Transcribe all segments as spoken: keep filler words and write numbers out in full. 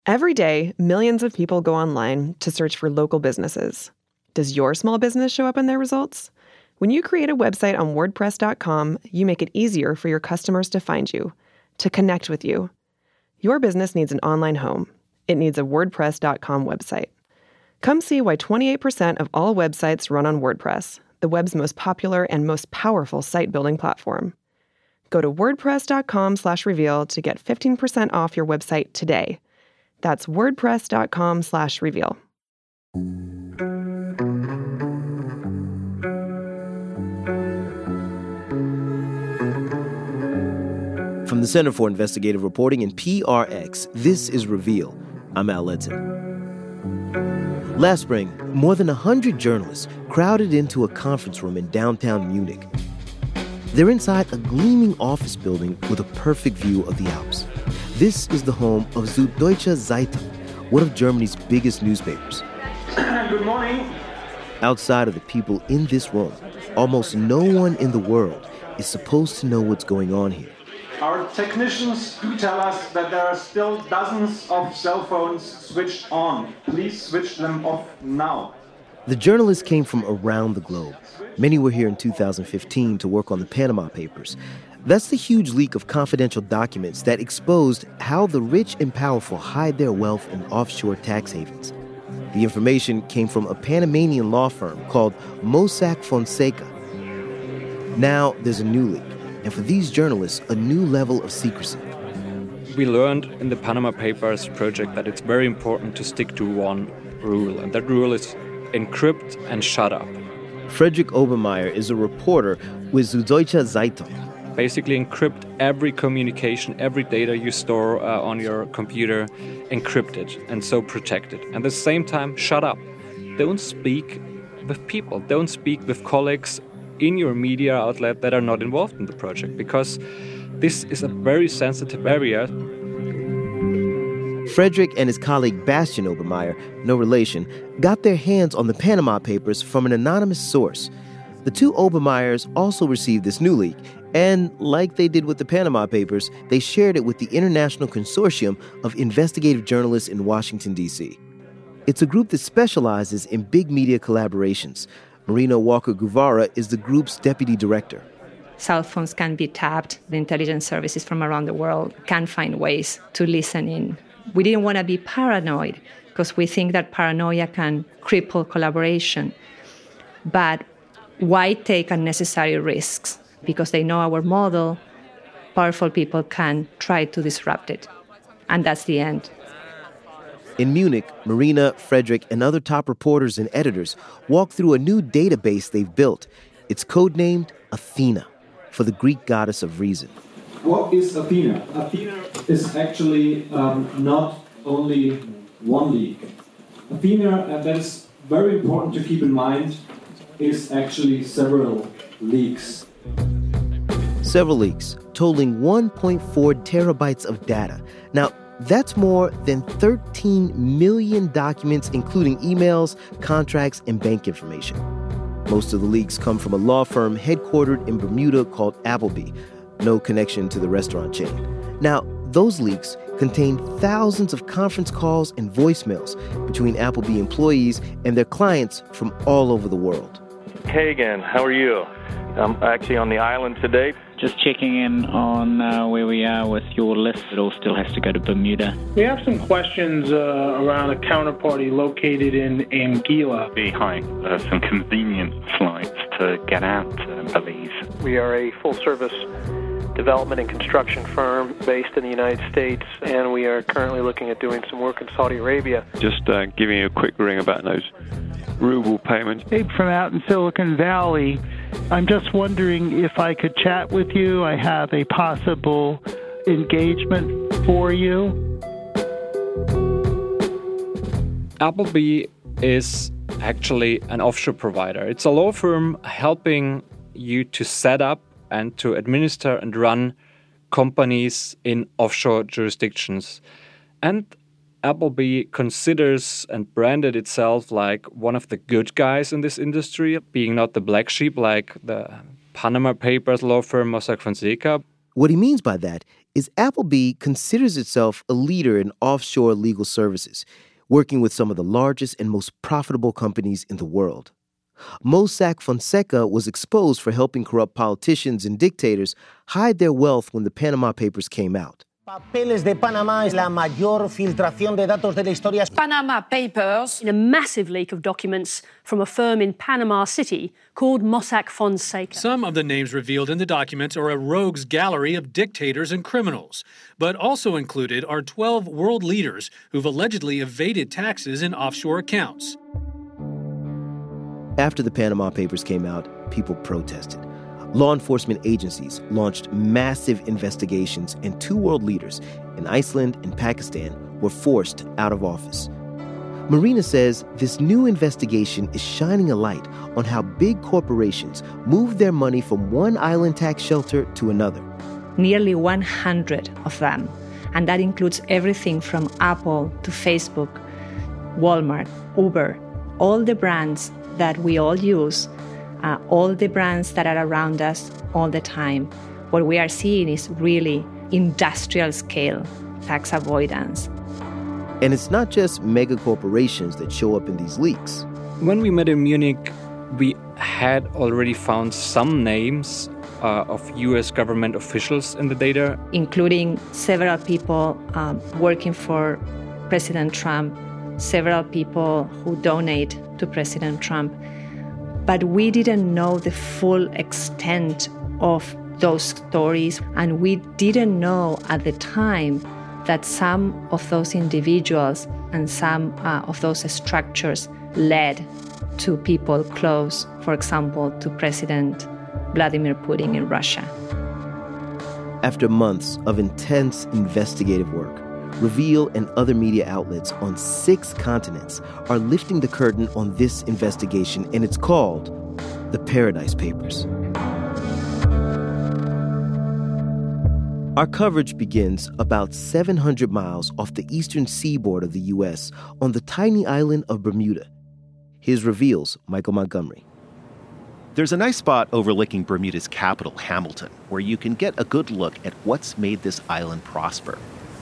Every day, millions of people go online to search for local businesses. Does your small business show up in their results? When you create a website on WordPress dot com, you make it easier for your customers to find you, to connect with you. Your business needs an online home. It needs a WordPress dot com website. Come see why twenty-eight percent of all websites run on WordPress, the web's most popular and most powerful site-building platform. Go to WordPress dot com slash reveal to get fifteen percent off your website today. That's WordPress dot com slash reveal. From the Center for Investigative Reporting and P R X, this is Reveal. I'm Al Letson. Last spring, more than one hundred journalists crowded into a conference room in downtown Munich. They're inside a gleaming office building with a perfect view of the Alps. This is the home of Süddeutsche Zeitung, one of Germany's biggest newspapers. Good morning. Outside of the people in this room, almost no one in the world is supposed to know what's going on here. Our technicians do tell us that there are still dozens of cell phones switched on. Please switch them off now. The journalists came from around the globe. Many were here in two thousand fifteen to work on the Panama Papers. That's the huge leak of confidential documents that exposed how the rich and powerful hide their wealth in offshore tax havens. The information came from a Panamanian law firm called Mossack Fonseca. Now there's a new leak, and for these journalists, a new level of secrecy. We learned in the Panama Papers project that it's very important to stick to one rule, and that rule is encrypt and shut up. Frederick Obermeier is a reporter with Süddeutsche Zeitung. Basically encrypt every communication, every data you store uh, on your computer, encrypt it, and so protect it. And at the same time, shut up. Don't speak with people. Don't speak with colleagues in your media outlet that are not involved in the project, because this is a very sensitive area. Frederick and his colleague Bastian Obermeier, no relation, got their hands on the Panama Papers from an anonymous source. The two Obermeiers also received this new leak, and like they did with the Panama Papers, they shared it with the International Consortium of Investigative Journalists in Washington, D C. It's a group that specializes in big media collaborations. Marina Walker Guevara is the group's deputy director. Cell phones can be tapped. The intelligence services from around the world can find ways to listen in. We didn't want to be paranoid because we think that paranoia can cripple collaboration. But why take unnecessary risks? Because they know our model, powerful people can try to disrupt it. And that's the end. In Munich, Marina, Frederick, and other top reporters and editors walk through a new database they've built. It's codenamed Athena, for the Greek goddess of reason. What is Athena? Athena is actually um, not only one leak. Athena, and that is very important to keep in mind, is actually several leaks. Several leaks, totaling one point four terabytes of data. Now, that's more than thirteen million documents, including emails, contracts, and bank information. Most of the leaks come from a law firm headquartered in Bermuda called Appleby. No connection to the restaurant chain. Now, those leaks contain thousands of conference calls and voicemails between Appleby employees and their clients from all over the world. Hey again, how are you? I'm actually on the island today. Just checking in on uh, where we are with your list. It all still has to go to Bermuda. We have some questions uh, around a counterparty located in Anguilla. Behind uh, some convenient flights to get out to Belize. We are a full-service development and construction firm based in the United States, and we are currently looking at doing some work in Saudi Arabia. Just uh, giving you a quick ring about those ruble payments. Abe from out in Silicon Valley. I'm just wondering if I could chat with you. I have a possible engagement for you. Appleby is actually an offshore provider. It's a law firm helping you to set up and to administer and run companies in offshore jurisdictions. And Appleby considers and branded itself like one of the good guys in this industry, being not the black sheep like the Panama Papers law firm Mossack Fonseca. What he means by that is Appleby considers itself a leader in offshore legal services, working with some of the largest and most profitable companies in the world. Mossack Fonseca was exposed for helping corrupt politicians and dictators hide their wealth when the Panama Papers came out. Papeles de Panamá es la mayor filtración de datos de la historia. Panama Papers. In a massive leak of documents from a firm in Panama City called Mossack Fonseca. Some of the names revealed in the documents are a rogues gallery of dictators and criminals, but also included are twelve world leaders who've allegedly evaded taxes in offshore accounts. After the Panama Papers came out, people protested. Law enforcement agencies launched massive investigations, and two world leaders in Iceland and Pakistan were forced out of office. Marina says this new investigation is shining a light on how big corporations move their money from one island tax shelter to another. Nearly one hundred of them, and that includes everything from Apple to Facebook, Walmart, Uber, all the brands that we all use. Uh, all the brands that are around us all the time. What we are seeing is really industrial scale tax avoidance. And it's not just mega corporations that show up in these leaks. When we met in Munich, we had already found some names uh, of U S government officials in the data, including several people um, working for President Trump, several people who donate to President Trump. But we didn't know the full extent of those stories, and we didn't know at the time that some of those individuals and some uh, of those structures led to people close, for example, to President Vladimir Putin in Russia. After months of intense investigative work, Reveal and other media outlets on six continents are lifting the curtain on this investigation, and it's called the Paradise Papers. Our coverage begins about seven hundred miles off the eastern seaboard of the U S on the tiny island of Bermuda. Here's Reveal's Michael Montgomery. There's a nice spot overlooking Bermuda's capital, Hamilton, where you can get a good look at what's made this island prosper.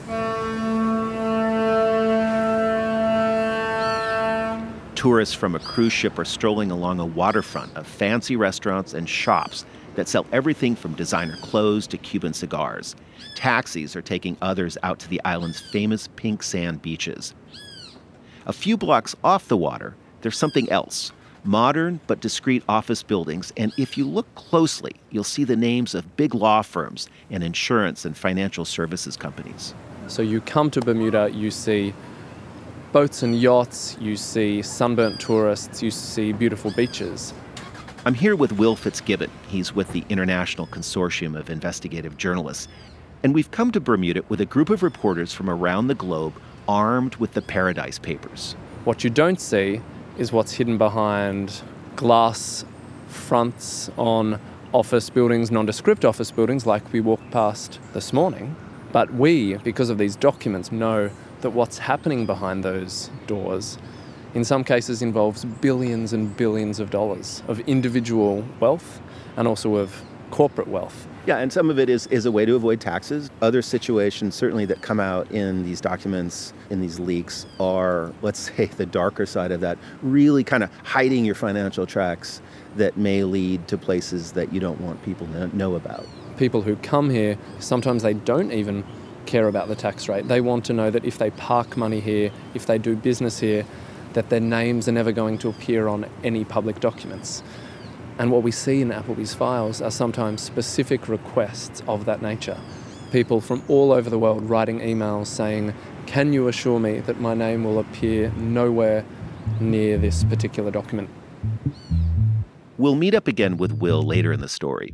Tourists from a cruise ship are strolling along a waterfront of fancy restaurants and shops that sell everything from designer clothes to Cuban cigars. Taxis are taking others out to the island's famous pink sand beaches. A few blocks off the water, there's something else. Modern but discreet office buildings, and if you look closely, you'll see the names of big law firms and insurance and financial services companies. So you come to Bermuda, you see boats and yachts, you see sunburnt tourists, you see beautiful beaches. I'm here with Will Fitzgibbon. He's with the International Consortium of Investigative Journalists. And we've come to Bermuda with a group of reporters from around the globe armed with the Paradise Papers. What you don't see is what's hidden behind glass fronts on office buildings, nondescript office buildings like we walked past this morning. But we, because of these documents, know that what's happening behind those doors in some cases involves billions and billions of dollars of individual wealth and also of corporate wealth. Yeah, and some of it is, is a way to avoid taxes. Other situations, certainly, that come out in these documents, in these leaks, are, let's say, the darker side of that, really kind of hiding your financial tracks that may lead to places that you don't want people to know about. People who come here, sometimes they don't even care about the tax rate. They want to know that if they park money here, if they do business here, that their names are never going to appear on any public documents. And what we see in Appleby's files are sometimes specific requests of that nature. People from all over the world writing emails saying, can you assure me that my name will appear nowhere near this particular document? We'll meet up again with Will later in the story.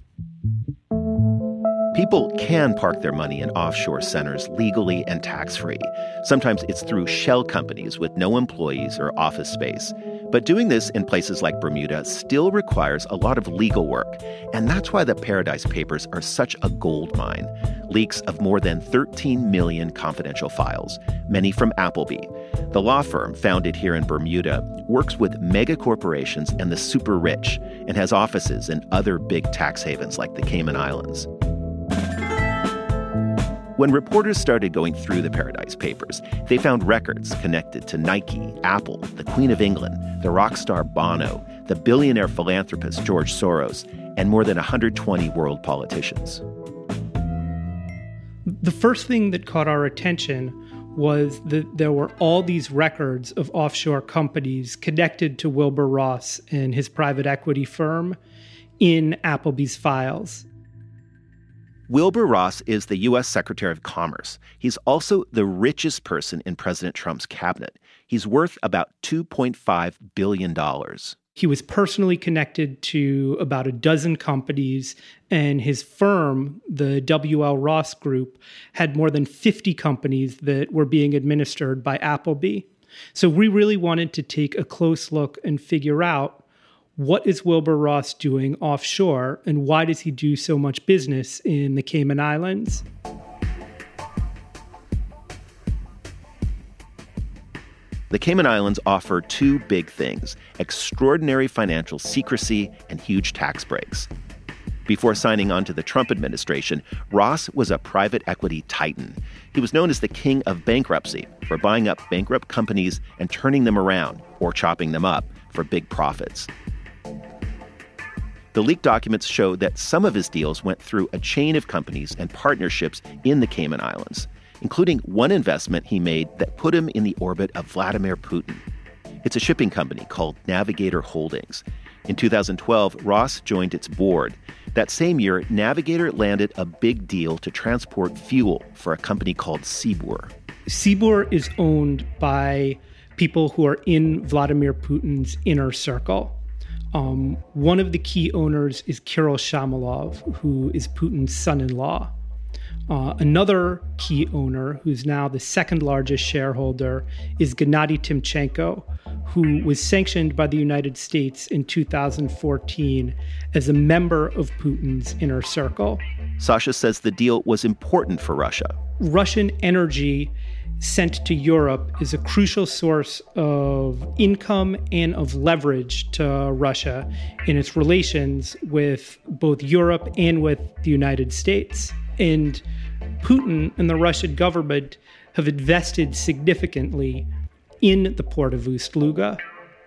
People can park their money in offshore centers legally and tax-free. Sometimes it's through shell companies with no employees or office space. But doing this in places like Bermuda still requires a lot of legal work. And that's why the Paradise Papers are such a gold mine. Leaks of more than thirteen million confidential files, many from Appleby. The law firm, founded here in Bermuda, works with mega corporations and the super rich and has offices in other big tax havens like the Cayman Islands. When reporters started going through the Paradise Papers, they found records connected to Nike, Apple, the Queen of England, the rock star Bono, the billionaire philanthropist George Soros, and more than one hundred twenty world politicians. The first thing that caught our attention was that there were all these records of offshore companies connected to Wilbur Ross and his private equity firm in Applebee's files. Wilbur Ross is the U S Secretary of Commerce. He's also the richest person in President Trump's cabinet. He's worth about two point five billion dollars. He was personally connected to about a dozen companies, and his firm, the W L Ross Group, had more than fifty companies that were being administered by Applebee. So we really wanted to take a close look and figure out, what is Wilbur Ross doing offshore, and why does he do so much business in the Cayman Islands? The Cayman Islands offer two big things: extraordinary financial secrecy and huge tax breaks. Before signing on to the Trump administration, Ross was a private equity titan. He was known as the king of bankruptcy for buying up bankrupt companies and turning them around or chopping them up for big profits. The leaked documents show that some of his deals went through a chain of companies and partnerships in the Cayman Islands, including one investment he made that put him in the orbit of Vladimir Putin. It's a shipping company called Navigator Holdings. In two thousand twelve, Ross joined its board. That same year, Navigator landed a big deal to transport fuel for a company called Sibur. Sibur is owned by people who are in Vladimir Putin's inner circle. Um, one of the key owners is Kirill Shamalov, who is Putin's son-in-law. Uh, another key owner, who's now the second largest shareholder, is Gennady Timchenko, who was sanctioned by the United States in two thousand fourteen as a member of Putin's inner circle. Sasha says the deal was important for Russia. Russian energy sent to Europe is a crucial source of income and of leverage to Russia in its relations with both Europe and with the United States. And Putin and the Russian government have invested significantly in the port of Ust-Luga.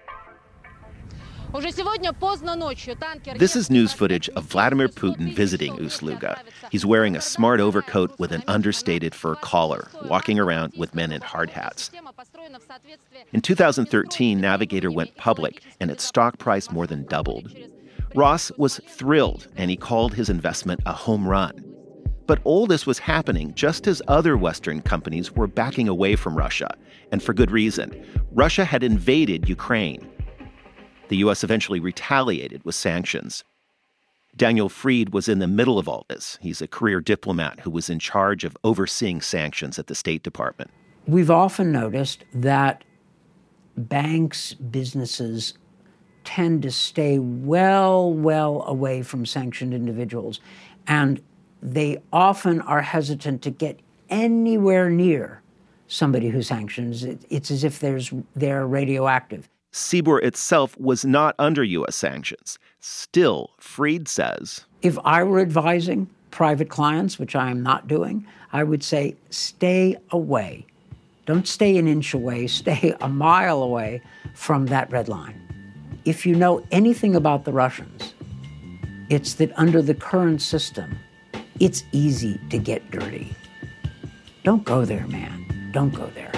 This is news footage of Vladimir Putin visiting Ust-Luga. He's wearing a smart overcoat with an understated fur collar, walking around with men in hard hats. In two thousand thirteen, Navigator went public, and its stock price more than doubled. Ross was thrilled, and he called his investment a home run. But all this was happening just as other Western companies were backing away from Russia, and for good reason. Russia had invaded Ukraine. The U S eventually retaliated with sanctions. Daniel Fried was in the middle of all this. He's a career diplomat who was in charge of overseeing sanctions at the State Department. We've often noticed that banks, businesses tend to stay well, well away from sanctioned individuals, and they often are hesitant to get anywhere near somebody who sanctions. It's as if there's, they're radioactive. Sibur itself was not under U S sanctions. Still, Fried says, if I were advising private clients, which I am not doing, I would say, stay away. Don't stay an inch away, stay a mile away from that red line. If you know anything about the Russians, it's that under the current system, it's easy to get dirty. Don't go there, man. Don't go there.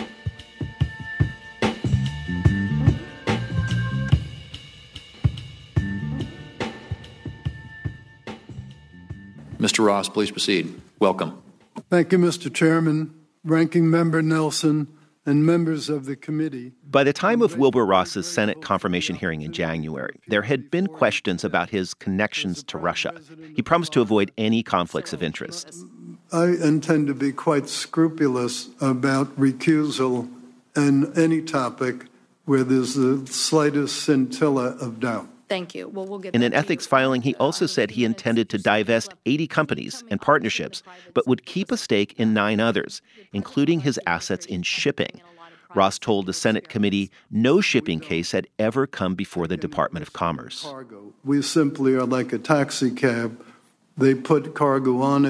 Mister Ross, please proceed. Welcome. Thank you, Mister Chairman, Ranking Member Nelson, and members of the committee. By the time of Wilbur Ross's Senate confirmation hearing in January, there had been questions about his connections to Russia. He promised to avoid any conflicts of interest. I intend to be quite scrupulous about recusal in any topic where there's the slightest scintilla of doubt. Thank you. Well, we'll get In an ethics filing, he also said he intended to divest eighty companies and partnerships, but would keep a stake in nine others, including his assets in shipping. Ross told the Senate committee no shipping case had ever come before the Department of Commerce. We simply are like a taxi cab. They put cargo on it,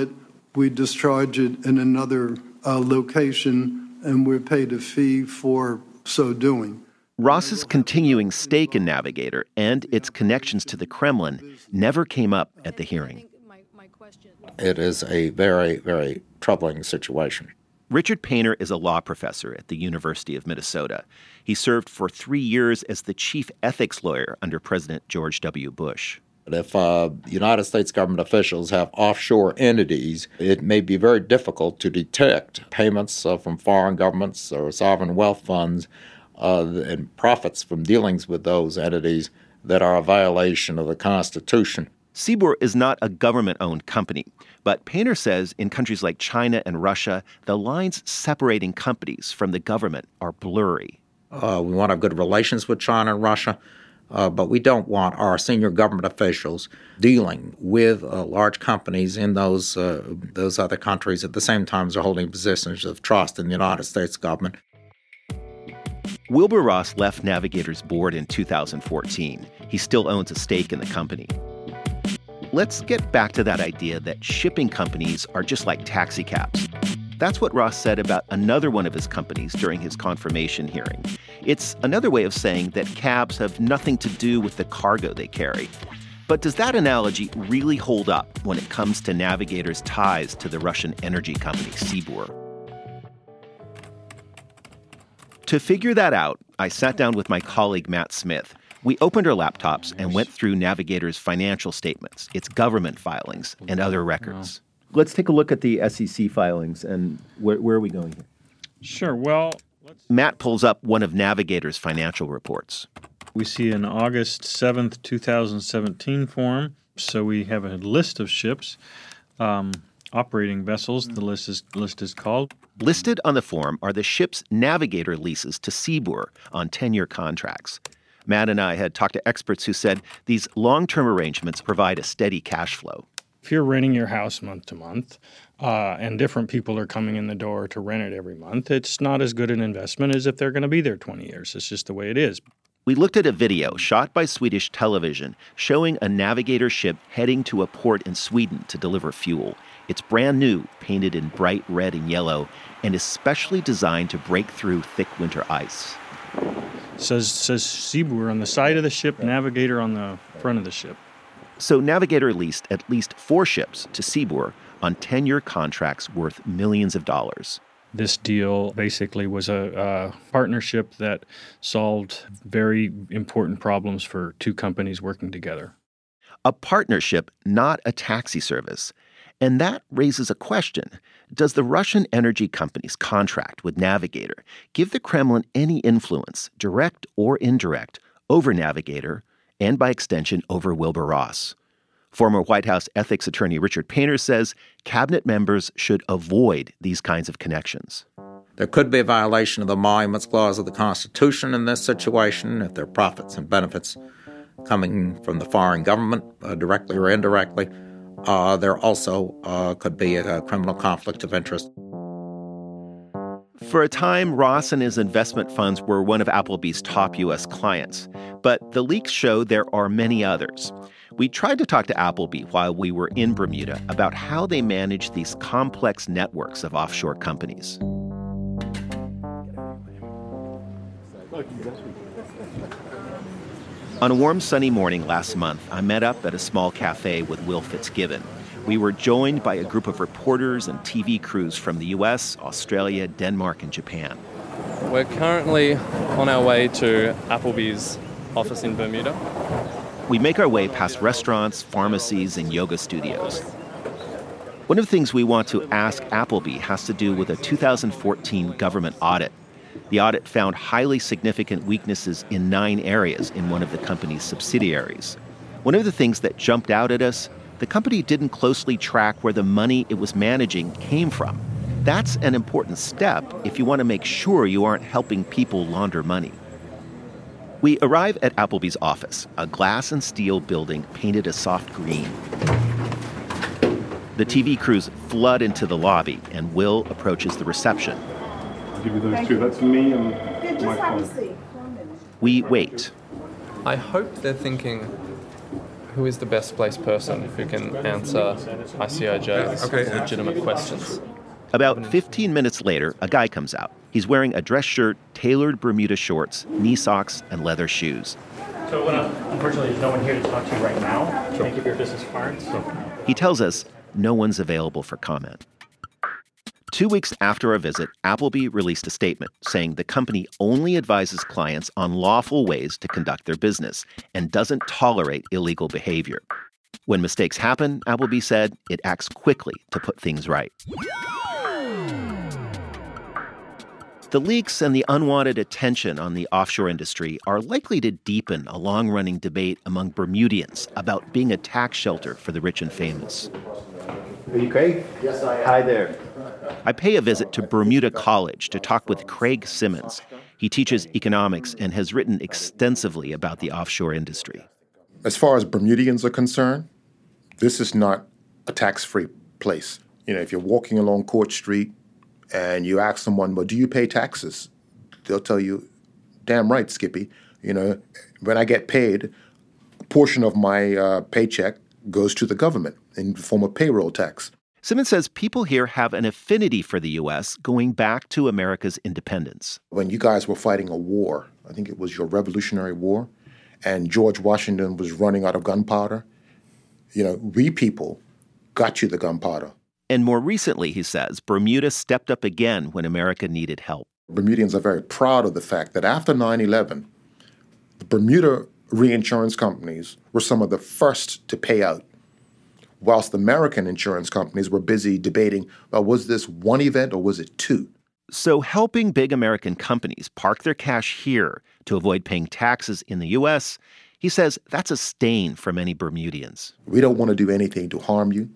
we discharge it in another uh, location, and we're paid a fee for so doing. Ross's continuing stake in Navigator and its connections to the Kremlin never came up at the hearing. It is a very, very troubling situation. Richard Painter is a law professor at the University of Minnesota. He served for three years as the chief ethics lawyer under President George W. Bush. If uh, United States government officials have offshore entities, it may be very difficult to detect payments uh, from foreign governments or sovereign wealth funds uh, and profits from dealings with those entities that are a violation of the Constitution. Seabour is not a government-owned company, but Painter says in countries like China and Russia, the lines separating companies from the government are blurry. Uh, we want to have good relations with China and Russia, uh, but we don't want our senior government officials dealing with uh, large companies in those uh, those other countries at the same time as they're holding positions of trust in the United States government. Wilbur Ross left Navigator's board in two thousand fourteen. He still owns a stake in the company. Let's get back to that idea that shipping companies are just like taxi cabs. That's what Ross said about another one of his companies during his confirmation hearing. It's another way of saying that cabs have nothing to do with the cargo they carry. But does that analogy really hold up when it comes to Navigator's ties to the Russian energy company Seabour? To figure that out, I sat down with my colleague Matt Smith. We opened our laptops and went through Navigator's financial statements, its government filings, and other records. Let's take a look at the S E C filings, and where, where are we going here? Sure. Well, let's... Matt pulls up one of Navigator's financial reports. We see an August seventh, twenty seventeen form. So we have a list of ships, um, operating vessels, the list is, list is called. Listed on the form are the ships Navigator leases to Seabour on ten-year contracts. Matt and I had talked to experts who said these long-term arrangements provide a steady cash flow. If you're renting your house month to month, uh, and different people are coming in the door to rent it every month, it's not as good an investment as if they're going to be there twenty years. It's just the way it is. We looked at a video shot by Swedish television showing a Navigator ship heading to a port in Sweden to deliver fuel. It's brand new, painted in bright red and yellow, and is specially designed to break through thick winter ice. Says says Seabour on the side of the ship, Navigator on the front of the ship. So Navigator leased at least four ships to Seabour on ten-year contracts worth millions of dollars. This deal basically was a, a partnership that solved very important problems for two companies working together. A partnership, not a taxi service. And that raises a question. Does the Russian energy company's contract with Navigator give the Kremlin any influence, direct or indirect, over Navigator and, by extension, over Wilbur Ross? Former White House ethics attorney Richard Painter says cabinet members should avoid these kinds of connections. There could be a violation of the Emoluments Clause of the Constitution in this situation if there are profits and benefits coming from the foreign government, uh, directly or indirectly. Uh, there also uh, could be a criminal conflict of interest. For a time, Ross and his investment funds were one of Applebee's top U S clients. But the leaks show there are many others. We tried to talk to Applebee while we were in Bermuda about how they manage these complex networks of offshore companies. On a warm, sunny morning last month, I met up at a small cafe with Will Fitzgibbon. We were joined by a group of reporters and T V crews from the U S, Australia, Denmark, and Japan. We're currently on our way to Applebee's office in Bermuda. We make our way past restaurants, pharmacies, and yoga studios. One of the things we want to ask Applebee has to do with a two thousand fourteen government audit. The audit found highly significant weaknesses in nine areas in one of the company's subsidiaries. One of the things that jumped out at us, the company didn't closely track where the money it was managing came from. That's an important step if you want to make sure you aren't helping people launder money. We arrive at Applebee's office, a glass and steel building painted a soft green. The T V crews flood into the lobby, and Will approaches the reception. I'll give you those Thank two. You. That's me and yeah, just my phone. We wait. I hope they're thinking, who is the best placed person who can answer I C I J's okay. legitimate questions. About fifteen minutes later, a guy comes out. He's wearing a dress shirt, tailored Bermuda shorts, knee socks, and leather shoes. So uh, unfortunately, there's no one here to talk to you right now. Can I give your business card? So. He tells us no one's available for comment. Two weeks after our visit, Appleby released a statement saying the company only advises clients on lawful ways to conduct their business and doesn't tolerate illegal behavior. When mistakes happen, Appleby said, it acts quickly to put things right. The leaks and the unwanted attention on the offshore industry are likely to deepen a long-running debate among Bermudians about being a tax shelter for the rich and famous. Are you Craig? Yes, I am. Hi there. I pay a visit to Bermuda College to talk with Craig Simmons. He teaches economics and has written extensively about the offshore industry. As far as Bermudians are concerned, this is not a tax-free place. You know, if you're walking along Court Street and you ask someone, well, do you pay taxes? They'll tell you, damn right, Skippy. You know, when I get paid, a portion of my uh, paycheck goes to the government in the form of payroll tax. Simmons says people here have an affinity for the U S going back to America's independence. When you guys were fighting a war, I think it was your Revolutionary War, and George Washington was running out of gunpowder, you know, we people got you the gunpowder. And more recently, he says, Bermuda stepped up again when America needed help. Bermudians are very proud of the fact that after nine eleven, the Bermuda reinsurance companies were some of the first to pay out, whilst American insurance companies were busy debating, well, was this one event or was it two? So helping big American companies park their cash here to avoid paying taxes in the U S, he says that's a stain for many Bermudians. We don't want to do anything to harm you,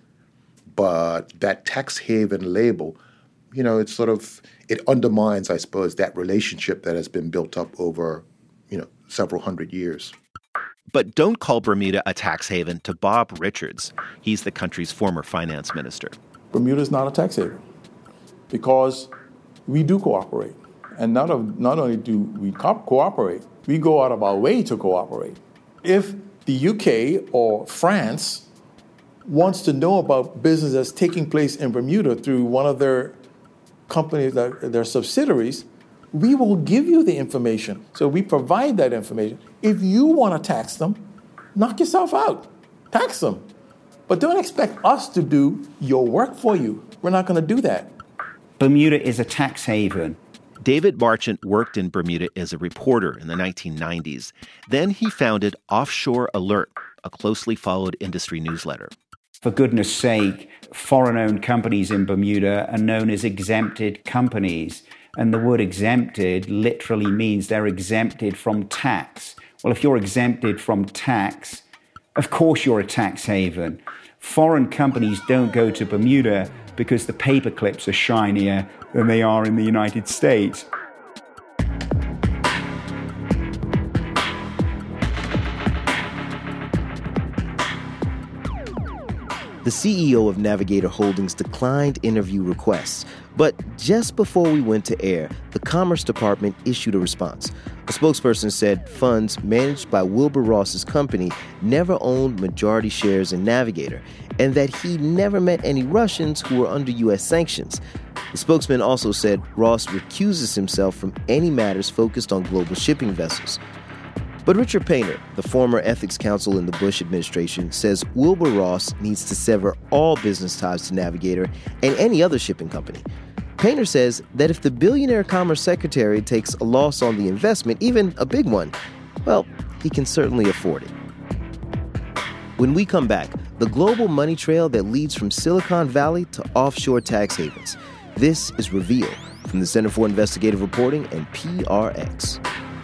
but that tax haven label, you know, it's sort of, it undermines, I suppose, that relationship that has been built up over, you know, several hundred years. But don't call Bermuda a tax haven to Bob Richards. He's the country's former finance minister. Bermuda is not a tax haven because we do cooperate. And not, of, not only do we co- cooperate, we go out of our way to cooperate. If the U K or France wants to know about business that's taking place in Bermuda through one of their companies, that, their subsidiaries, we will give you the information. So we provide that information. If you want to tax them, knock yourself out. Tax them. But don't expect us to do your work for you. We're not going to do that. Bermuda is a tax haven. David Marchant worked in Bermuda as a reporter in the nineteen nineties. Then he founded Offshore Alert, a closely followed industry newsletter. For goodness sake, foreign-owned companies in Bermuda are known as exempted companies. And the word exempted literally means they're exempted from tax. Well, if you're exempted from tax, of course you're a tax haven. Foreign companies don't go to Bermuda because the paper clips are shinier than they are in the United States. The C E O of Navigator Holdings declined interview requests, but just before we went to air, the Commerce Department issued a response. A spokesperson said funds managed by Wilbur Ross's company never owned majority shares in Navigator, and that he never met any Russians who were under U S sanctions. The spokesman also said Ross recuses himself from any matters focused on global shipping vessels. But Richard Painter, the former ethics counsel in the Bush administration, says Wilbur Ross needs to sever all business ties to Navigator and any other shipping company. Painter says that if the billionaire commerce secretary takes a loss on the investment, even a big one, well, he can certainly afford it. When we come back, the global money trail that leads from Silicon Valley to offshore tax havens. This is Reveal from the Center for Investigative Reporting and P R X.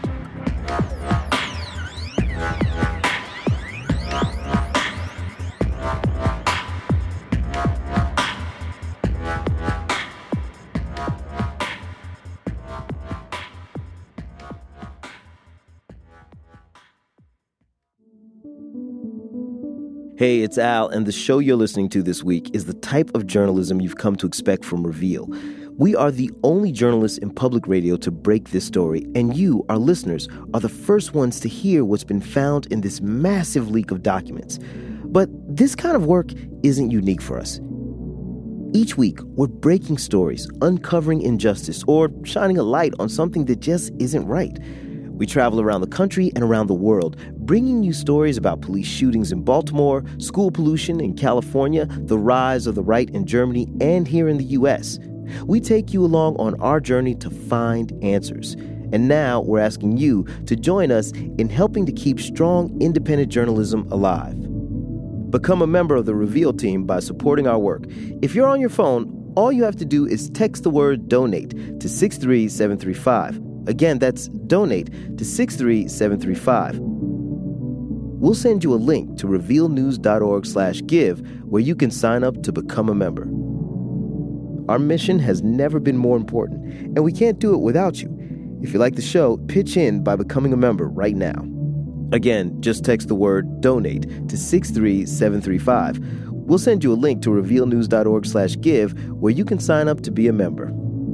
Hey, it's Al, and the show you're listening to this week is the type of journalism you've come to expect from Reveal. We are the only journalists in public radio to break this story, and you, our listeners, are the first ones to hear what's been found in this massive leak of documents. But this kind of work isn't unique for us. Each week, we're breaking stories, uncovering injustice, or shining a light on something that just isn't right. We travel around the country and around the world, bringing you stories about police shootings in Baltimore, school pollution in California, the rise of the right in Germany, and here in the U S. We take you along on our journey to find answers. And now we're asking you to join us in helping to keep strong, independent journalism alive. Become a member of the Reveal team by supporting our work. If you're on your phone, all you have to do is text the word DONATE to six three seven three five. Again, that's DONATE to six three seven three five. We'll send you a link to revealnews.org slash give where you can sign up to become a member. Our mission has never been more important, and we can't do it without you. If you like the show, pitch in by becoming a member right now. Again, just text the word DONATE to six three seven three five. We'll send you a link to revealnews.org slash give where you can sign up to be a member.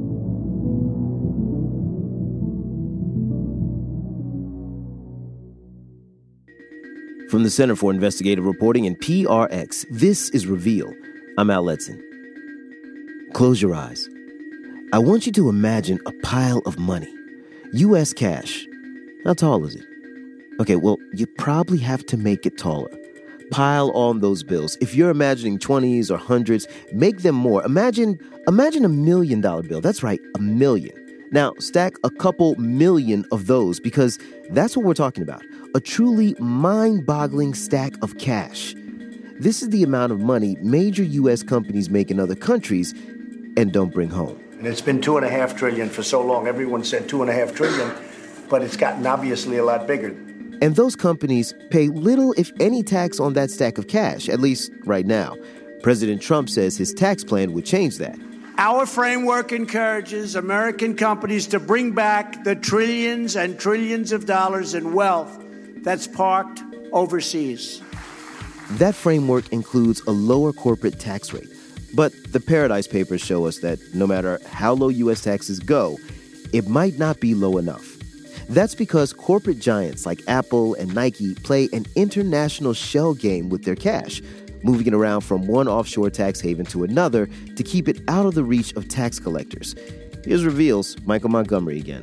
From the Center for Investigative Reporting and P R X, this is Reveal. I'm Al Letson. Close your eyes. I want you to imagine a pile of money. U S cash. How tall is it? Okay, well, you probably have to make it taller. Pile on those bills. If you're imagining twenties or hundreds, make them more. Imagine, imagine a million dollar bill. That's right, a million. Now, stack a couple million of those because that's what we're talking about. A truly mind-boggling stack of cash. This is the amount of money major U S companies make in other countries and don't bring home. And it's been two and a half trillion for so long. Everyone said two and a half trillion, but it's gotten obviously a lot bigger. And those companies pay little, if any, tax on that stack of cash, at least right now. President Trump says his tax plan would change that. Our framework encourages American companies to bring back the trillions and trillions of dollars in wealth that's parked overseas. That framework includes a lower corporate tax rate. But the Paradise Papers show us that no matter how low U S taxes go, it might not be low enough. That's because corporate giants like Apple and Nike play an international shell game with their cash, moving it around from one offshore tax haven to another to keep it out of the reach of tax collectors. Here's Reveal's Michael Montgomery again.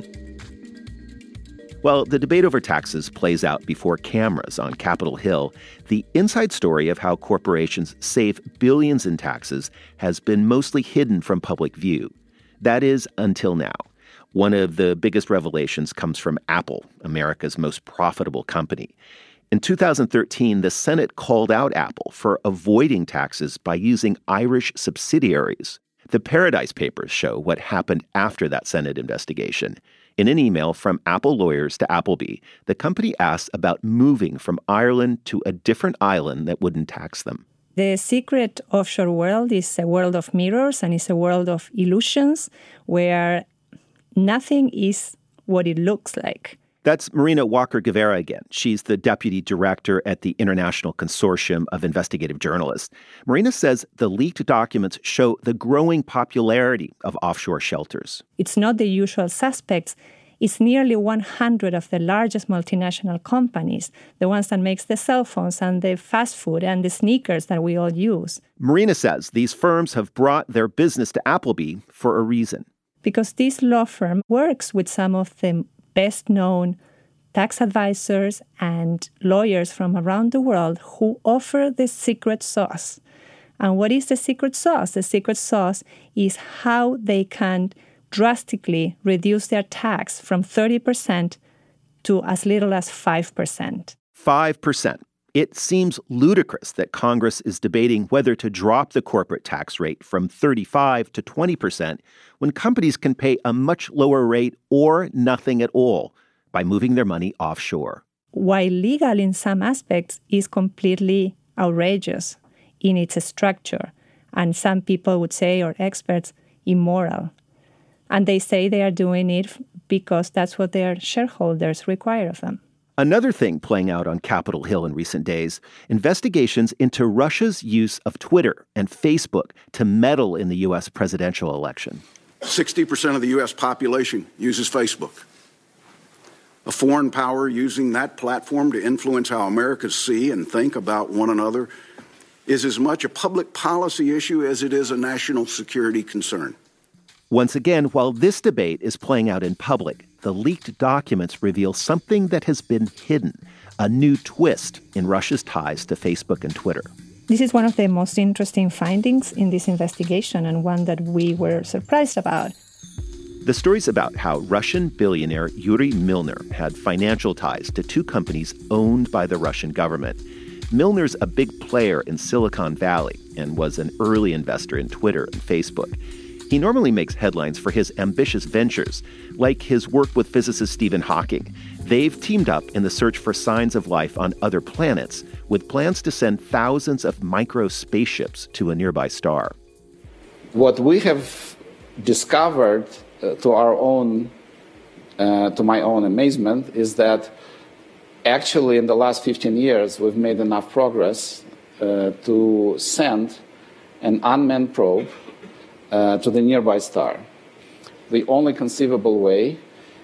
While the debate over taxes plays out before cameras on Capitol Hill, the inside story of how corporations save billions in taxes has been mostly hidden from public view. That is, until now. One of the biggest revelations comes from Apple, America's most profitable company. In two thousand thirteen, the Senate called out Apple for avoiding taxes by using Irish subsidiaries. The Paradise Papers show what happened after that Senate investigation. In an email from Apple lawyers to Appleby, the company asked about moving from Ireland to a different island that wouldn't tax them. The secret offshore world is a world of mirrors and it's a world of illusions where nothing is what it looks like. That's Marina Walker-Guevara again. She's the deputy director at the International Consortium of Investigative Journalists. Marina says the leaked documents show the growing popularity of offshore shelters. It's not the usual suspects. It's nearly one hundred of the largest multinational companies, the ones that makes the cell phones and the fast food and the sneakers that we all use. Marina says these firms have brought their business to Appleby for a reason. Because this law firm works with some of the best-known tax advisors and lawyers from around the world who offer the secret sauce. And what is the secret sauce? The secret sauce is how they can drastically reduce their tax from thirty percent to as little as five percent. five percent. It seems ludicrous that Congress is debating whether to drop the corporate tax rate from thirty-five to twenty percent when companies can pay a much lower rate or nothing at all by moving their money offshore. While legal in some aspects is completely outrageous in its structure, and some people would say, or experts, immoral. And they say they are doing it because that's what their shareholders require of them. Another thing playing out on Capitol Hill in recent days, investigations into Russia's use of Twitter and Facebook to meddle in the U S presidential election. sixty percent of the U S population uses Facebook. A foreign power using that platform to influence how Americans see and think about one another is as much a public policy issue as it is a national security concern. Once again, while this debate is playing out in public, the leaked documents reveal something that has been hidden, a new twist in Russia's ties to Facebook and Twitter. This is one of the most interesting findings in this investigation and one that we were surprised about. The story's about how Russian billionaire Yuri Milner had financial ties to two companies owned by the Russian government. Milner's a big player in Silicon Valley and was an early investor in Twitter and Facebook. He normally makes headlines for his ambitious ventures, like his work with physicist Stephen Hawking. They've teamed up in the search for signs of life on other planets, with plans to send thousands of micro spaceships to a nearby star. What we have discovered uh, to our own, uh, to my own amazement, is that actually in the last fifteen years we've made enough progress uh, to send an unmanned probe uh, to the nearby star. The only conceivable way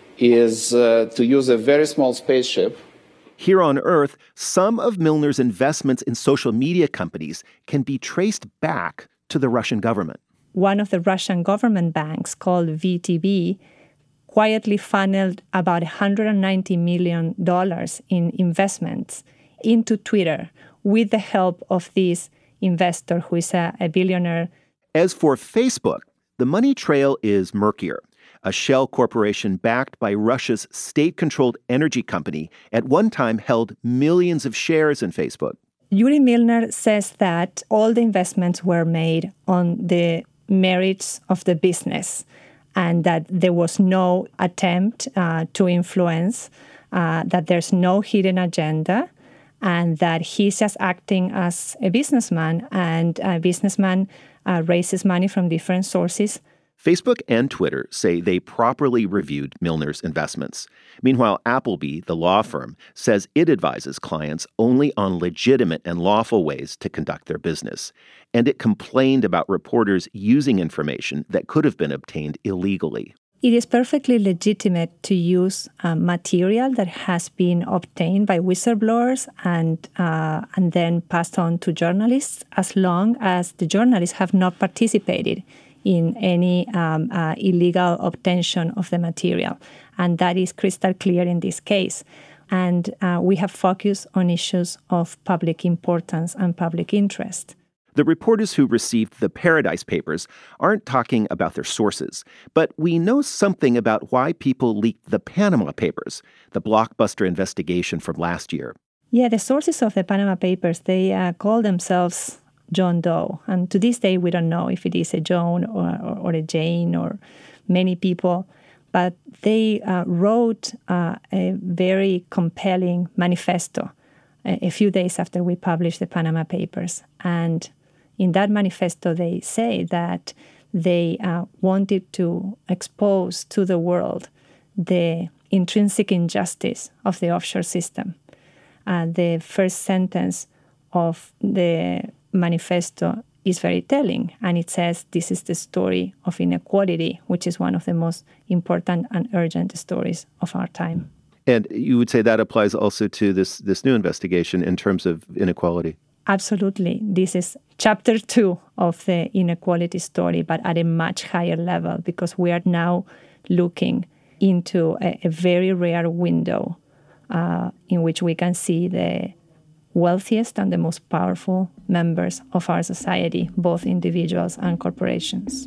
is uh, to use a very small spaceship. Here on Earth, some of Milner's investments in social media companies can be traced back to the Russian government. One of the Russian government banks, called V T B, quietly funneled about one hundred ninety million dollars in investments into Twitter with the help of this investor who is a, a billionaire. As for Facebook, the money trail is murkier. A shell corporation backed by Russia's state-controlled energy company at one time held millions of shares in Facebook. Yuri Milner says that all the investments were made on the merits of the business and that there was no attempt uh, to influence, uh, that there's no hidden agenda, and that he's just acting as a businessman, and a businessman uh, raises money from different sources. Facebook and Twitter say they properly reviewed Milner's investments. Meanwhile, Appleby, the law firm, says it advises clients only on legitimate and lawful ways to conduct their business. And it complained about reporters using information that could have been obtained illegally. It is perfectly legitimate to use uh, material that has been obtained by whistleblowers and uh, and then passed on to journalists, as long as the journalists have not participated in any um, uh, illegal obtention of the material. And that is crystal clear in this case. And uh, we have focused on issues of public importance and public interest. The reporters who received the Paradise Papers aren't talking about their sources, but we know something about why people leaked the Panama Papers, the blockbuster investigation from last year. Yeah, the sources of the Panama Papers, they uh, call themselves John Doe. And to this day, we don't know if it is a John or, or, or a Jane or many people. But they uh, wrote uh, a very compelling manifesto a, a few days after we published the Panama Papers. And in that manifesto, they say that they uh, wanted to expose to the world the intrinsic injustice of the offshore system. Uh, the first sentence of the manifesto is very telling, and it says this is the story of inequality, which is one of the most important and urgent stories of our time. And you would say that applies also to this, this new investigation in terms of inequality? Absolutely. This is chapter two of the inequality story, but at a much higher level, because we are now looking into a, a very rare window uh, in which we can see the wealthiest and the most powerful members of our society, both individuals and corporations.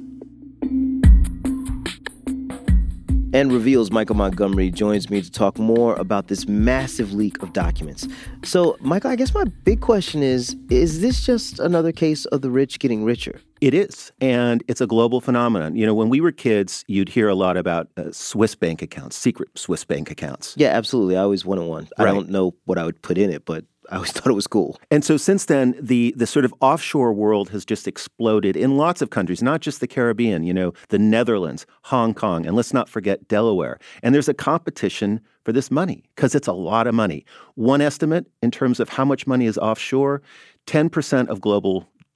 And Reveal's Michael Montgomery joins me to talk more about this massive leak of documents. So, Michael, I guess my big question is, is this just another case of the rich getting richer? It is, and it's a global phenomenon. You know, when we were kids, you'd hear a lot about uh, Swiss bank accounts, secret Swiss bank accounts. Yeah, absolutely. I always wanted one. Right. I don't know what I would put in it, but I always thought it was cool. And so since then, the the sort of offshore world has just exploded in lots of countries, not just the Caribbean, you know, the Netherlands, Hong Kong, and let's not forget Delaware. And there's a competition for this money because it's a lot of money. One estimate in terms of how much money is offshore, ten percent of global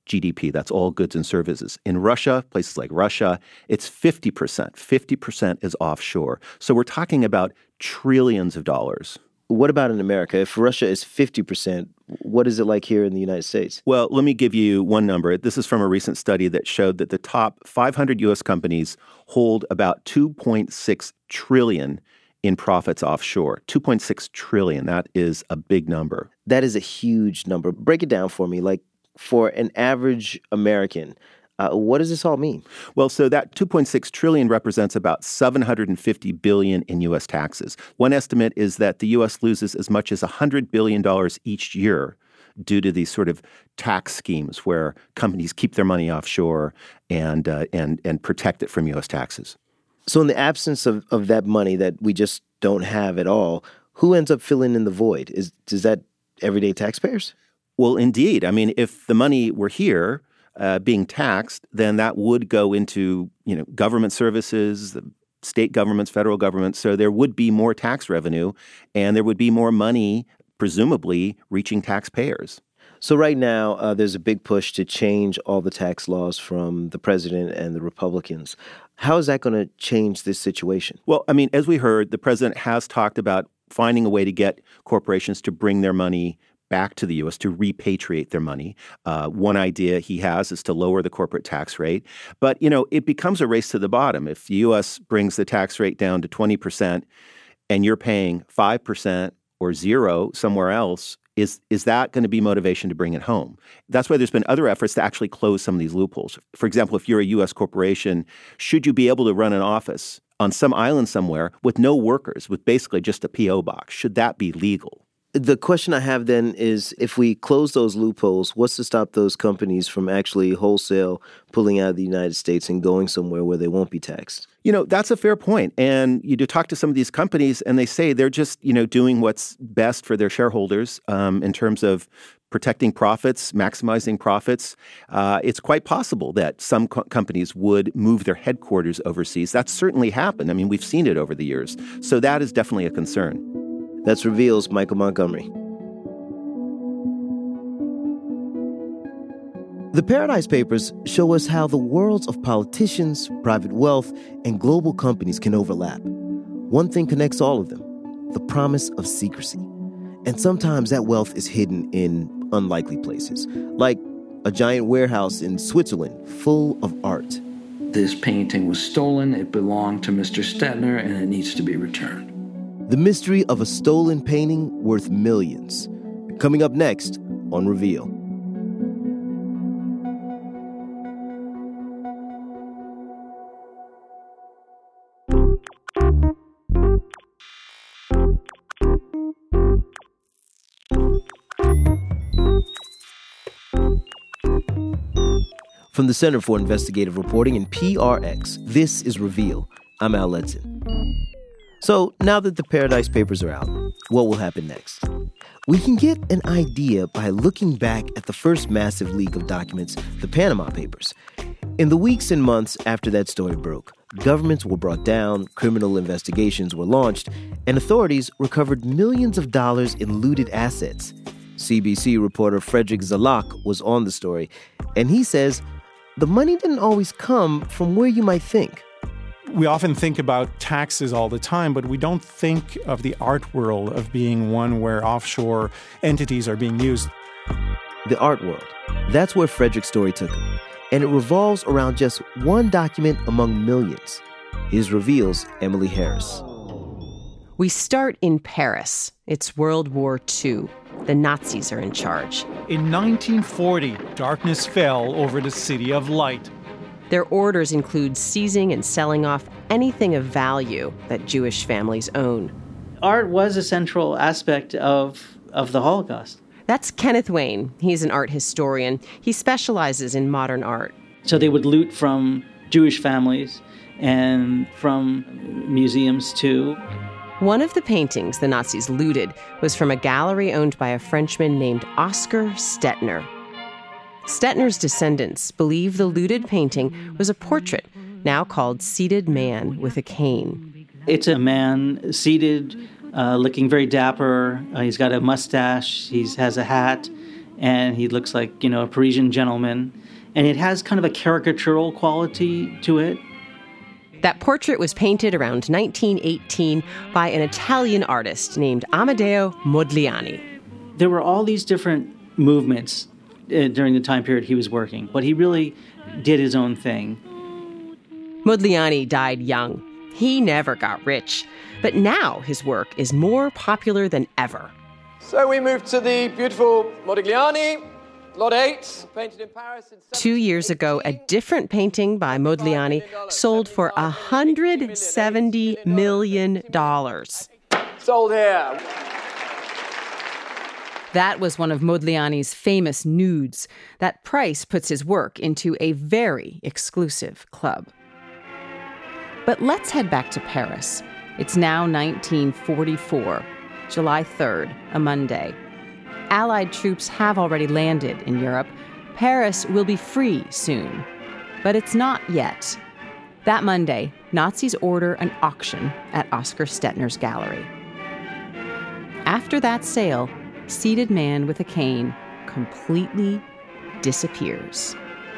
G D P. That's all goods and services. In Russia, places like Russia, it's fifty percent. fifty percent is offshore. So we're talking about trillions of dollars. What about in America? If Russia is fifty percent, what is it like here in the United States? Well, let me give you one number. This is from a recent study that showed that the top five hundred U S companies hold about two point six trillion dollars in profits offshore. two point six trillion dollars. That is a big number. That is a huge number. Break it down for me. Like, for an average American, uh, what does this all mean? Well, so that two point six trillion dollars represents about seven hundred fifty billion dollars in U S taxes. One estimate is that the U S loses as much as one hundred billion dollars each year due to these sort of tax schemes where companies keep their money offshore and uh, and and protect it from U S taxes. So in the absence of, of that money that we just don't have at all, who ends up filling in the void? Is is that everyday taxpayers? Well, indeed. I mean, if the money were here uh, being taxed, then that would go into, you know, government services, the state governments, federal governments. So there would be more tax revenue and there would be more money, presumably, reaching taxpayers. So right now, uh, there's a big push to change all the tax laws from the president and the Republicans. How is that going to change this situation? Well, I mean, as we heard, the president has talked about finding a way to get corporations to bring their money back to the U S, to repatriate their money. Uh, one idea he has is to lower the corporate tax rate. But, you know, it becomes a race to the bottom. If the U S brings the tax rate down to twenty percent and you're paying five percent or zero somewhere else, Is is that going to be motivation to bring it home? That's why there's been other efforts to actually close some of these loopholes. For example, if you're a U S corporation, should you be able to run an office on some island somewhere with no workers, with basically just a P O box? Should that be legal? The question I have then is, if we close those loopholes, what's to stop those companies from actually wholesale pulling out of the United States and going somewhere where they won't be taxed? You know, that's a fair point. And you do talk to some of these companies and they say they're just, you know, doing what's best for their shareholders um, in terms of protecting profits, maximizing profits. Uh, it's quite possible that some co- companies would move their headquarters overseas. That's certainly happened. I mean, we've seen it over the years. So that is definitely a concern. That's Reveal's Michael Montgomery. The Paradise Papers show us how the worlds of politicians, private wealth, and global companies can overlap. One thing connects all of them: the promise of secrecy. And sometimes that wealth is hidden in unlikely places, like a giant warehouse in Switzerland full of art. This painting was stolen, it belonged to Mister Stettner, and it needs to be returned. The mystery of a stolen painting worth millions. Coming up next on Reveal. From the Center for Investigative Reporting and P R X, this is Reveal. I'm Al Letson. So now that the Paradise Papers are out, what will happen next? We can get an idea by looking back at the first massive leak of documents, the Panama Papers. In the weeks and months after that story broke, governments were brought down, criminal investigations were launched, and authorities recovered millions of dollars in looted assets. C B C reporter Frederick Zalak was on the story, and he says the money didn't always come from where you might think. We often think about taxes all the time, but we don't think of the art world of being one where offshore entities are being used. The art world. That's where Frederick's story took him. And it revolves around just one document among millions. Here's Reveal's Emily Harris. We start in Paris. It's World War Two. The Nazis are in charge. In nineteen forty, darkness fell over the city of light. Their orders include seizing and selling off anything of value that Jewish families own. Art was a central aspect of, of the Holocaust. That's Kenneth Wayne. He's an art historian. He specializes in modern art. So they would loot from Jewish families and from museums too. One of the paintings the Nazis looted was from a gallery owned by a Frenchman named Oscar Stettner. Stettner's descendants believe the looted painting was a portrait, now called Seated Man with a Cane. It's a man seated, uh, looking very dapper. Uh, he's got a mustache, he has a hat, and he looks like, you know, a Parisian gentleman. And it has kind of a caricatural quality to it. That portrait was painted around nineteen eighteen by an Italian artist named Amedeo Modigliani. There were all these different movements uh, during the time period he was working, but he really did his own thing. Modigliani died young. He never got rich, but now his work is more popular than ever. So we move to the beautiful Modigliani, Lot eight, painted in Paris. In Two years ago, a different painting by Modigliani sold for one hundred seventy million dollars. Sold here. That was one of Modigliani's famous nudes. That price puts his work into a very exclusive club. But let's head back to Paris. It's now nineteen forty-four, July third, a Monday. Allied troops have already landed in Europe. Paris will be free soon. But it's not yet. That Monday, Nazis order an auction at Oskar Stettner's gallery. After that sale, Seated Man with a Cane completely disappears.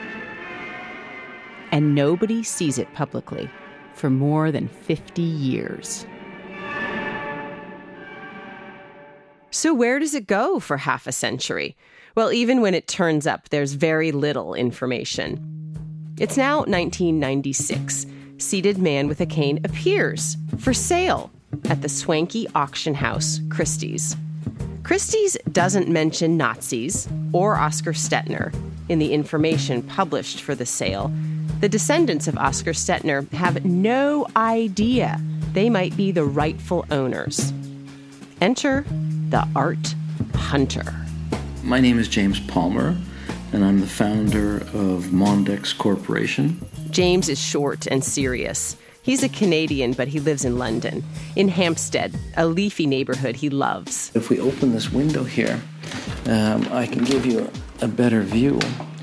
And nobody sees it publicly for more than fifty years. So where does it go for half a century? Well, even when it turns up, there's very little information. It's now nineteen ninety-six. Seated Man with a Cane appears for sale at the swanky auction house Christie's. Christie's doesn't mention Nazis or Oskar Stettner in the information published for the sale. The descendants of Oskar Stettner have no idea they might be the rightful owners. Enter the art hunter. My name is James Palmer, and I'm the founder of Mondex Corporation. James is short and serious. He's a Canadian, but he lives in London, in Hampstead, a leafy neighborhood he loves. If we open this window here, um, I can give you a, a better view.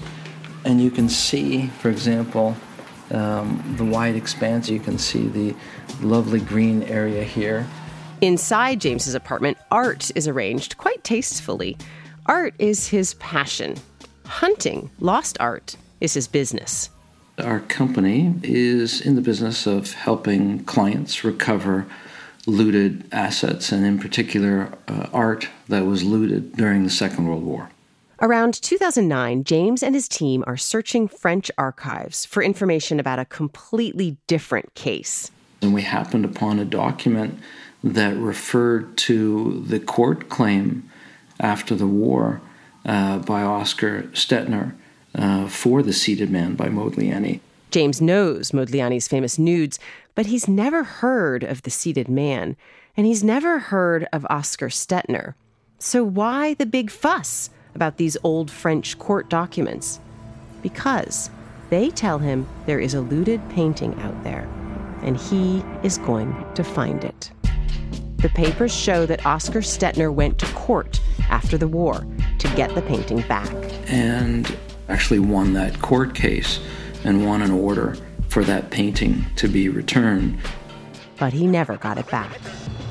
And you can see, for example, um, the wide expanse. You can see the lovely green area here. Inside James's apartment, art is arranged quite tastefully. Art is his passion. Hunting lost art is his business. Our company is in the business of helping clients recover looted assets, and in particular, uh, art that was looted during the Second World War. Around two thousand nine, James and his team are searching French archives for information about a completely different case. And we happened upon a document that referred to the court claim after the war uh, by Oskar Stettner uh, for The Seated Man by Modigliani. James knows Modigliani's famous nudes, but he's never heard of The Seated Man, and he's never heard of Oskar Stettner. So why the big fuss about these old French court documents? Because they tell him there is a looted painting out there, and he is going to find it. The papers show that Oskar Stettner went to court after the war to get the painting back. And actually won that court case and won an order for that painting to be returned. But he never got it back.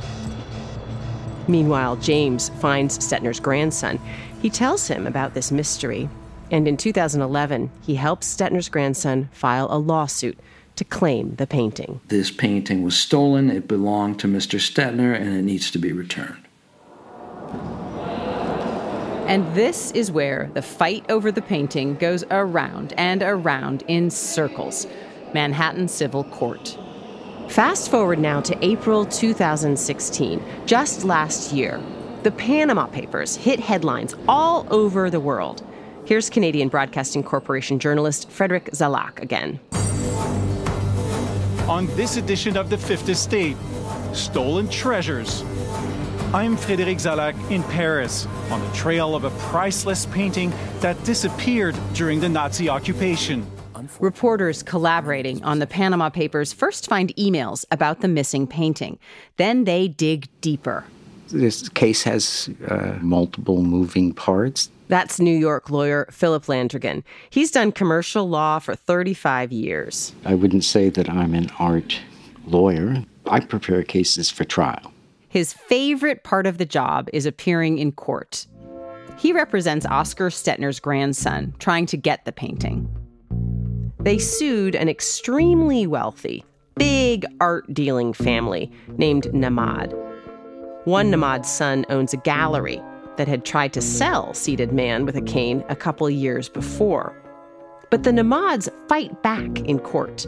Meanwhile, James finds Stettner's grandson. He tells him about this mystery. And in two thousand eleven, he helps Stettner's grandson file a lawsuit to claim the painting. This painting was stolen, it belonged to Mister Stettner, and it needs to be returned. And this is where the fight over the painting goes around and around in circles. Manhattan Civil Court. Fast forward now to April two thousand sixteen, just last year. The Panama Papers hit headlines all over the world. Here's Canadian Broadcasting Corporation journalist Frederick Zalak again. On this edition of The Fifth Estate, Stolen Treasures. I'm Frédéric Zalac in Paris, on the trail of a priceless painting that disappeared during the Nazi occupation. Reporters collaborating on the Panama Papers first find emails about the missing painting. Then they dig deeper. This case has uh, multiple moving parts. That's New York lawyer Philip Landrigan. He's done commercial law for thirty-five years. I wouldn't say that I'm an art lawyer. I prepare cases for trial. His favorite part of the job is appearing in court. He represents Oscar Stetner's grandson, trying to get the painting. They sued an extremely wealthy, big art-dealing family named Nahmad. One Nahmad's son owns a gallery that had tried to sell Seated Man with a Cane a couple years before. But the Nahmads fight back in court.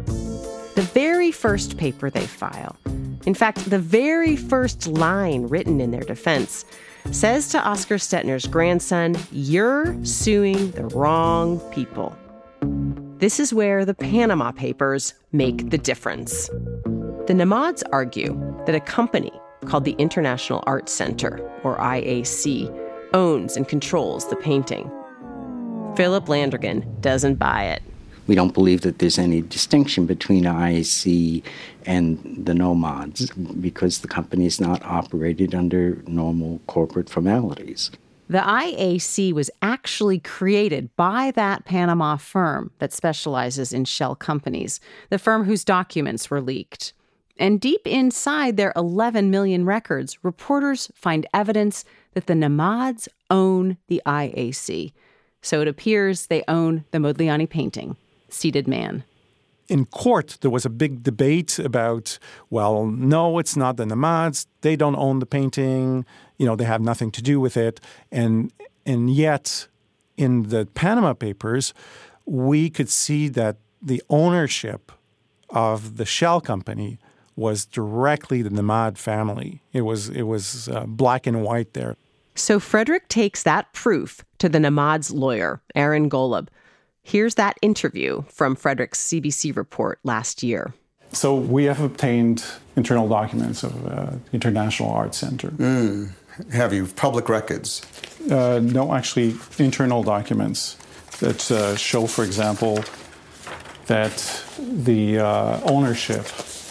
The very first paper they file, in fact, the very first line written in their defense, says to Oscar Stetner's grandson, "You're suing the wrong people." This is where the Panama Papers make the difference. The Nahmads argue that a company called the International Art Center, or I A C, owns and controls the painting. Philip Landrigan doesn't buy it. We don't believe that there's any distinction between I A C and the Nahmads because the company is not operated under normal corporate formalities. The I A C was actually created by that Panama firm that specializes in shell companies, the firm whose documents were leaked. And deep inside their eleven million records, reporters find evidence that the Nahmads own the I A C. So it appears they own the Modigliani painting, Seated Man. In court, there was a big debate about, well, no, it's not the Nahmads. They don't own the painting. You know, they have nothing to do with it. And and yet, in the Panama Papers, we could see that the ownership of the shell company was directly the Nahmad family. It was it was uh, black and white there. So Frederick takes that proof to the Nahmad's lawyer, Aaron Golub. Here's that interview from Frederick's C B C report last year. So we have obtained internal documents of uh, International Art Center. Mm. Have you? Public records? Uh, no, actually, internal documents that uh, show, for example, that the uh, ownership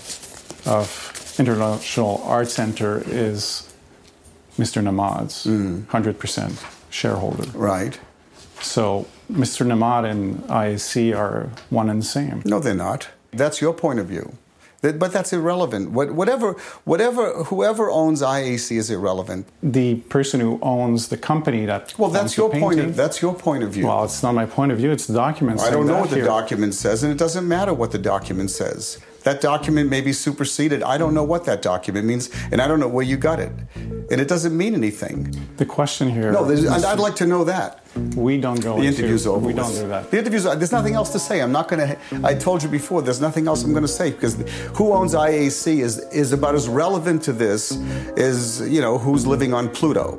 of International Art Center is Mister Nahmad's, mm. one hundred percent shareholder. Right. So Mister Nahmad and I A C are one and the same. No, they're not. That's your point of view. But that's irrelevant. Whatever, whatever, whoever owns I A C is irrelevant. The person who owns the company that well, that's your painting, point. Of, that's your point of view. Well, it's not my point of view. It's the document. I don't know what the here. document says, and it doesn't matter what the document says. That document may be superseded. I don't know what that document means, and I don't know where you got it, and it doesn't mean anything. The question here. No, I'd, I'd like to know that. We don't go. The interview's into, over. We with. don't do that. The interview's. There's nothing else to say. I'm not going to. I told you before. There's nothing else I'm going to say because who owns I A C is is about as relevant to this as you know who's living on Pluto.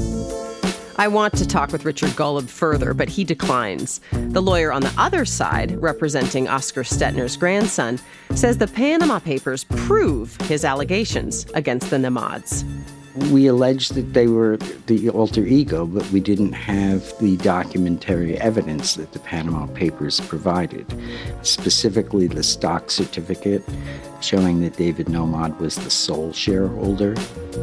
I want to talk with Richard Golub further, but he declines. The lawyer on the other side, representing Oscar Stetner's grandson, says the Panama Papers prove his allegations against the Nahmads. We alleged that they were the alter ego, but we didn't have the documentary evidence that the Panama Papers provided, specifically the stock certificate showing that David Nahmad was the sole shareholder.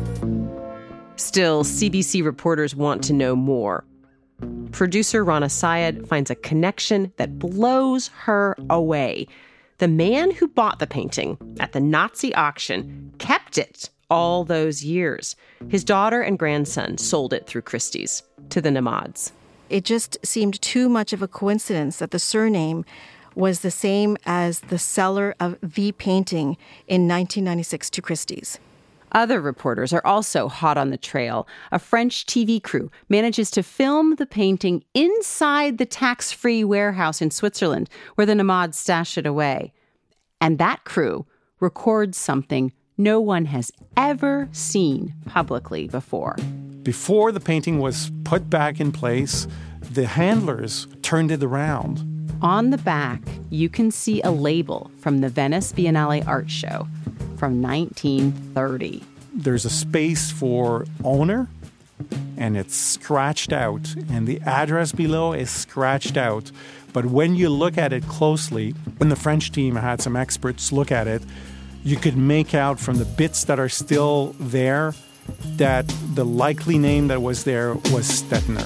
Still, C B C reporters want to know more. Producer Rana Syed finds a connection that blows her away. The man who bought the painting at the Nazi auction kept it all those years. His daughter and grandson sold it through Christie's to the Nahmads. It just seemed too much of a coincidence that the surname was the same as the seller of the painting in nineteen ninety-six to Christie's. Other reporters are also hot on the trail. A French T V crew manages to film the painting inside the tax-free warehouse in Switzerland where the Nahmads stash it away. And that crew records something no one has ever seen publicly before. Before the painting was put back in place, the handlers turned it around. On the back, you can see a label from the Venice Biennale Art Show from nineteen thirty. There's a space for owner, and it's scratched out, and the address below is scratched out. But when you look at it closely, when the French team had some experts look at it, you could make out from the bits that are still there that the likely name that was there was Stetner.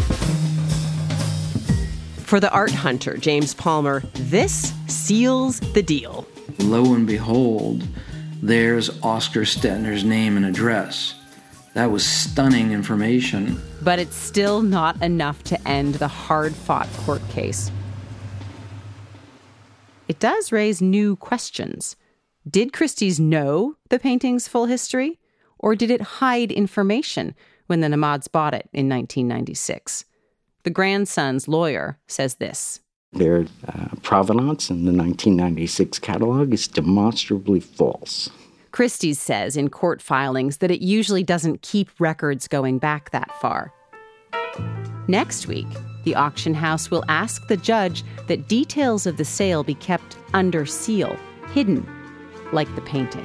For the art hunter, James Palmer, this seals the deal. Lo and behold, there's Oscar Stetner's name and address. That was stunning information. But it's still not enough to end the hard-fought court case. It does raise new questions. Did Christie's know the painting's full history? Or did it hide information when the Namads bought it in nineteen ninety-six? The grandson's lawyer says this. Their uh, provenance in the nineteen ninety-six catalog is demonstrably false. Christie's says in court filings that it usually doesn't keep records going back that far. Next week, the auction house will ask the judge that details of the sale be kept under seal, hidden, like the painting.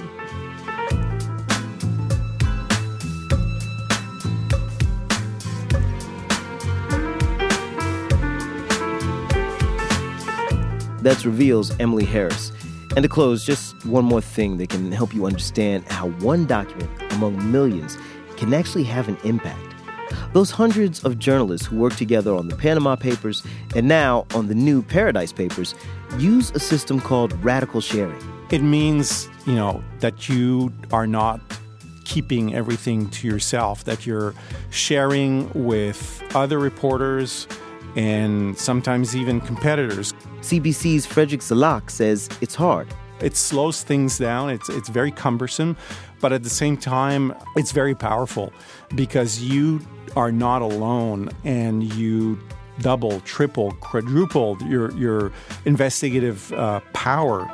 That's Reveal's Emily Harris. And to close, just one more thing that can help you understand how one document among millions can actually have an impact. Those hundreds of journalists who worked together on the Panama Papers and now on the new Paradise Papers use a system called radical sharing. It means, you know, that you are not keeping everything to yourself, that you're sharing with other reporters and sometimes even competitors. C B C's Frederick Zalak says it's hard. It slows things down. It's it's very cumbersome, but at the same time, it's very powerful because you are not alone and you double, triple, quadruple your, your investigative uh, power.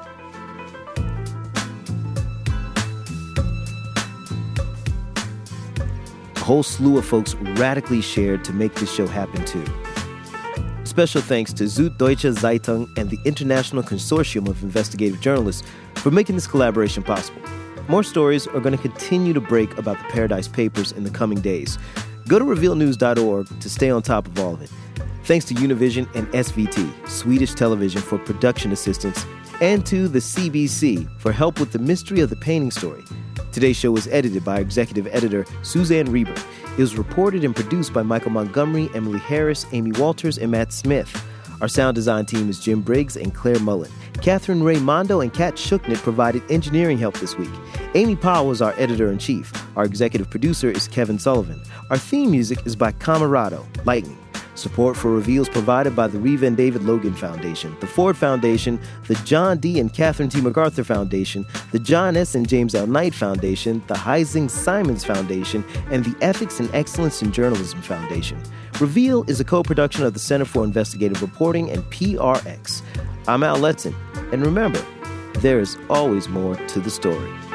A whole slew of folks radically shared to make this show happen too. Special thanks to Süddeutsche Zeitung and the International Consortium of Investigative Journalists for making this collaboration possible. More stories are going to continue to break about the Paradise Papers in the coming days. Go to reveal news dot org to stay on top of all of it. Thanks to Univision and S V T, Swedish Television, for production assistance, and to the C B C for help with the mystery of the painting story. Today's show was edited by executive editor Suzanne Reber. It was reported and produced by Michael Montgomery, Emily Harris, Amy Walters, and Matt Smith. Our sound design team is Jim Briggs and Claire Mullen. Catherine Raimondo and Kat Shuknit provided engineering help this week. Amy Powell is our editor-in-chief. Our executive producer is Kevin Sullivan. Our theme music is by Camerado, Lightning. Support for Reveal is provided by the Reeve and David Logan Foundation, the Ford Foundation, the John D. and Catherine T. MacArthur Foundation, the John S. and James L. Knight Foundation, the Heising Simons Foundation, and the Ethics and Excellence in Journalism Foundation. Reveal is a co-production of the Center for Investigative Reporting and P R X. I'm Al Letson, and remember, there is always more to the story.